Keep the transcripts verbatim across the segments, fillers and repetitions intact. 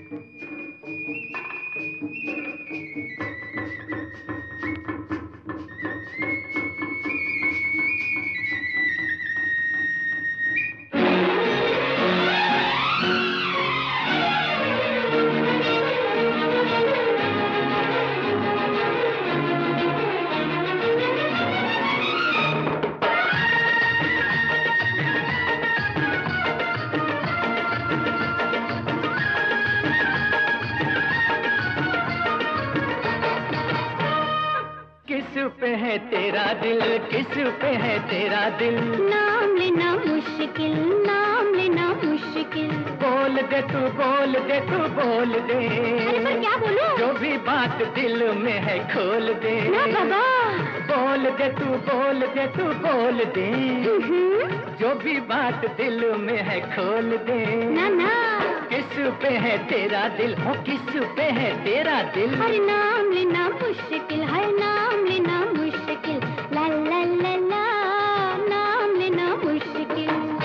किस पे है तेरा दिल, किस पे है तेरा दिल? नाम लेना मुश्किल, नाम लेना मुश्किल। बोल दे तू, बोल दे तू, बोल दे। अरे पर क्या बोलूं? जो भी बात दिल में है खोल दे। ना बाबा। बोल दे तू, बोल दे तू, बोल दे। जो भी बात दिल में है खोल दे। ना ना। किस पे है तेरा दिल, हो किस पे है तेरा दिल? अरे नाम लेना मुश्किल है, नाम लेना मुश्किल। ला ला ला ला, नाम लेना मुश्किल।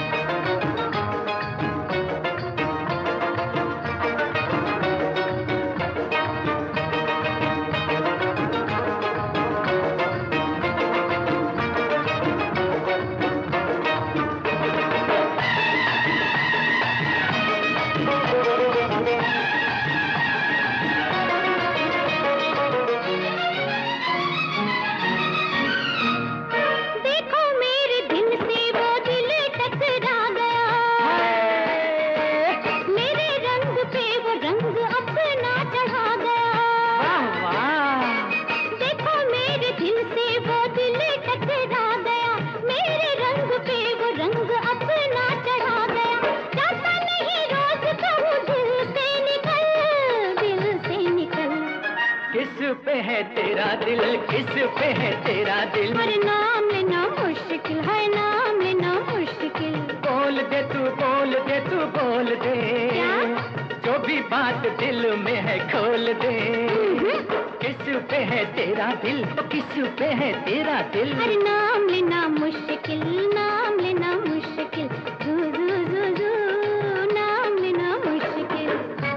किस पे है तेरा दिल, किस पे है तेरा दिल? अरे नाम लेना मुश्किल है, नाम लेना मुश्किल। बोल दे तू, बोल दे तू, बोल दे। क्या? जो भी बात दिल में है खोल दे। किस पे है तेरा दिल, किस पे है तेरा दिल? अरे नाम लेना मुश्किल, नाम लेना मुश्किल। जू जू जू जू, नाम लेना मुश्किल।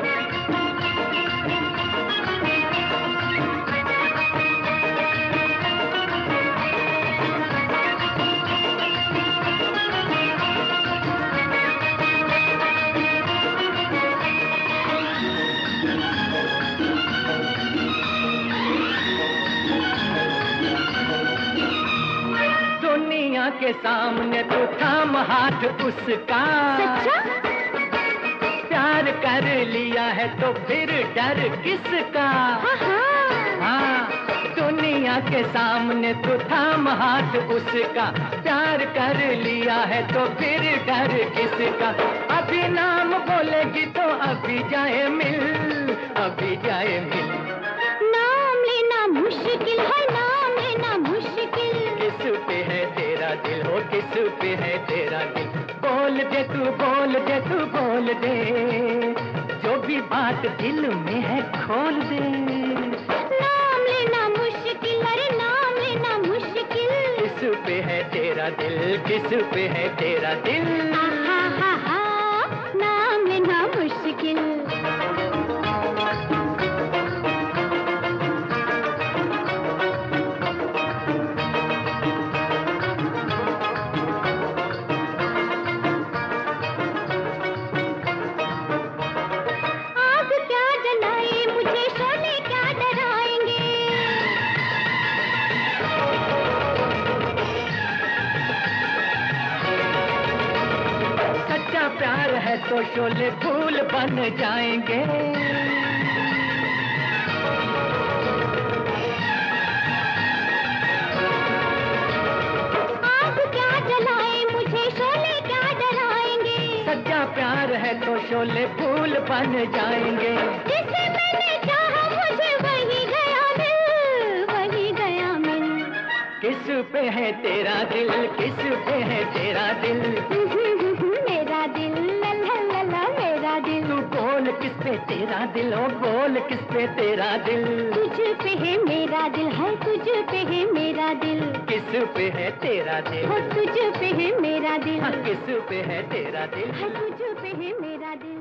दुनिया के सामने तो थाम हाथ उसका। सच्चा? प्यार कर लिया है तो फिर डर किसका? हाँ हाँ। हाँ, दुनिया के सामने तो थाम हाथ उसका। प्यार कर लिया है तो फिर डर किसका? अभी नाम बोलेगी तो अभी जाए मिल, अभी जाए मिल। नाम लेना मुश्किल है, नाम लेना मुश्किल। किस पे है तेरा दिल, हो किस पे है तेरा दिल? बोल दे तू, बोल दे तू, बोल दे। जो भी बात दिल में है खोल दे। नाम लेना मुश्किल, अरे नाम लेना मुश्किल। किस पे है तेरा दिल, किस पे है तेरा दिल? हा हा हा, नाम लेना मुश्किल। आग क्या जलाए मुझे, शोले क्या डराएंगे। सच्चा प्यार है तो शोले फूल बन जाएंगे। आग क्या जलाए मुझे, शोले क्या डराएंगे। सच्चा प्यार है तो शोले फूल बन जाएंगे। जिसे मैंने चाहा मुझे वही गया मिल, वही गया मिल। किस पे है तेरा दिल, किस पे है तेरा दिल? मेरा दिल, ला ला ला ला, मेरा दिल। तू बोल किस पे तेरा दिल, ओ बोल किस पे तेरा दिल? तुझ पे है मेरा दिल, है तुझ पे है मेरा दिल। किस पे है तेरा दिल, हो तुझ पे है मेरा दिल। हाँ, किस पे है तेरा दिल? है तुझ पे है मेरा दिल।